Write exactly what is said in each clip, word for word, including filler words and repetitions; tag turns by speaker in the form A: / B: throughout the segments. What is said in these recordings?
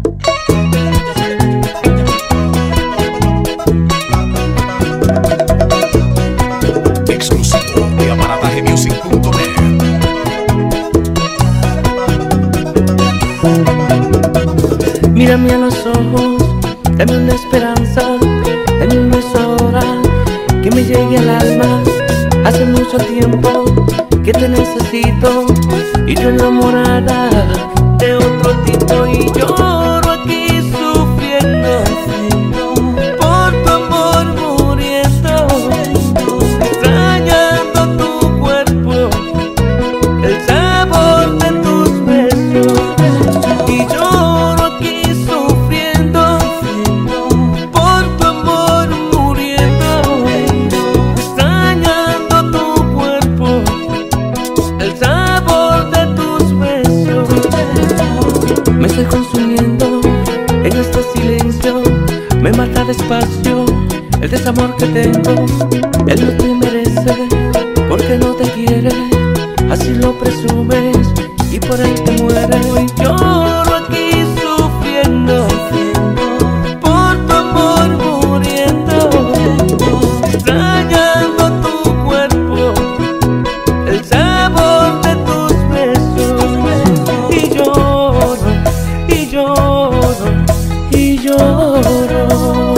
A: Exclusivo de aparataje music punto net.
B: Mírame a los ojos, dame una esperanza, dame un beso ahora que me llegue al alma. Hace mucho tiempo que te necesito y yo enamorada de otro tipo, y lloro aquí sufriendo por tu amor muriendo, extrañando tu cuerpo, el sabor de tus besos, y lloro aquí sufriendo por tu amor muriendo, extrañando tu cuerpo, el sabor de tus besos. Me estoy consumiendo en este silencio, me mata despacio el desamor que tengo. Él no te merece porque no te quiere, así lo presumes y por él te mueres. Y lloro aquí sufriendo por tu amor muriendo, extrañando tu cuerpo, el sabor de tus besos. Y lloro, y lloro, y lloro.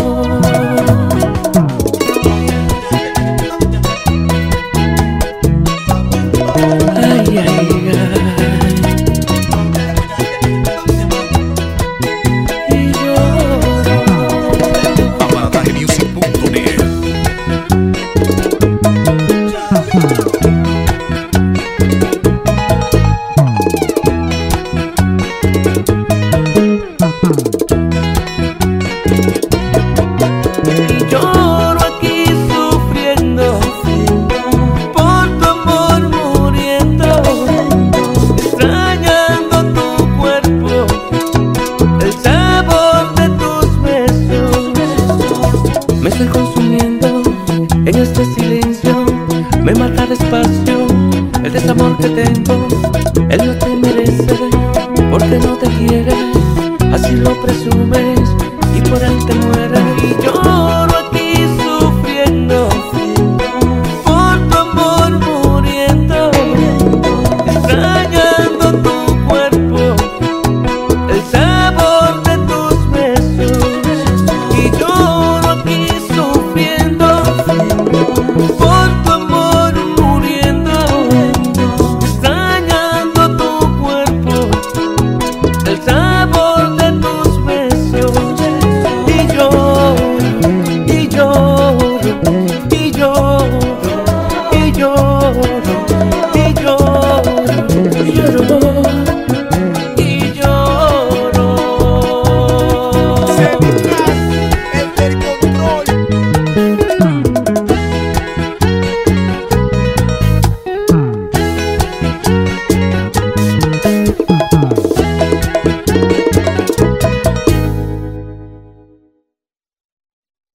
B: Ay, ay, ay. Y lloro.
A: aparataje music punto net.
B: Y lloro aquí sufriendo por tu amor muriendo, extrañando tu cuerpo, el sabor de tus besos. Me estoy consumiendo en este silencio, me mata despacio el desamor que tengo. Él no te merece porque no te quiere, así lo presumes y por él te mueres. Y yo